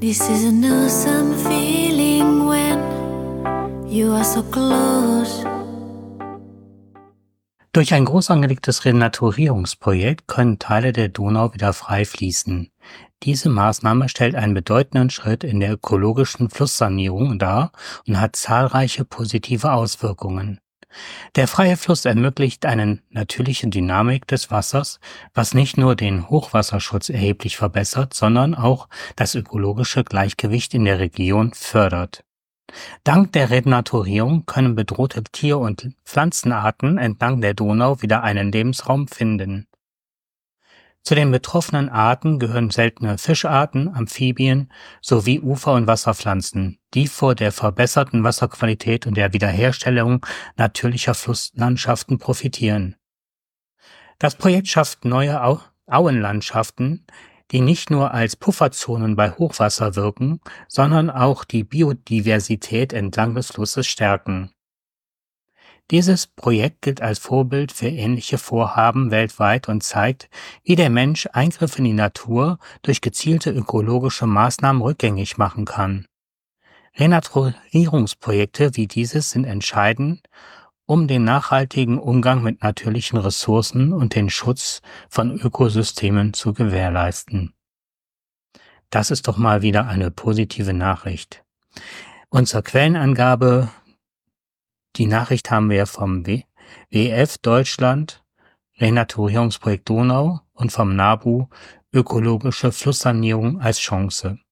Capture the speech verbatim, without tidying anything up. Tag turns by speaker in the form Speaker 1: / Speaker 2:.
Speaker 1: This is an awesome feeling when you are so close.
Speaker 2: Durch ein groß angelegtes Renaturierungsprojekt können Teile der Donau wieder frei fließen. Diese Maßnahme stellt einen bedeutenden Schritt in der ökologischen Flusssanierung dar und hat zahlreiche positive Auswirkungen. Der freie Fluss ermöglicht eine natürliche Dynamik des Wassers, was nicht nur den Hochwasserschutz erheblich verbessert, sondern auch das ökologische Gleichgewicht in der Region fördert. Dank der Renaturierung können bedrohte Tier- und Pflanzenarten entlang der Donau wieder einen Lebensraum finden. Zu den betroffenen Arten gehören seltene Fischarten, Amphibien sowie Ufer- und Wasserpflanzen, die vor der verbesserten Wasserqualität und der Wiederherstellung natürlicher Flusslandschaften profitieren. Das Projekt schafft neue Au- Auenlandschaften, die nicht nur als Pufferzonen bei Hochwasser wirken, sondern auch die Biodiversität entlang des Flusses stärken. Dieses Projekt gilt als Vorbild für ähnliche Vorhaben weltweit und zeigt, wie der Mensch Eingriffe in die Natur durch gezielte ökologische Maßnahmen rückgängig machen kann. Renaturierungsprojekte wie dieses sind entscheidend, um den nachhaltigen Umgang mit natürlichen Ressourcen und den Schutz von Ökosystemen zu gewährleisten. Das ist doch mal wieder eine positive Nachricht. Unsere Quellenangabe, die Nachricht haben wir vom W W F Deutschland, Renaturierungsprojekt Donau und vom NABU, ökologische Flusssanierung als Chance.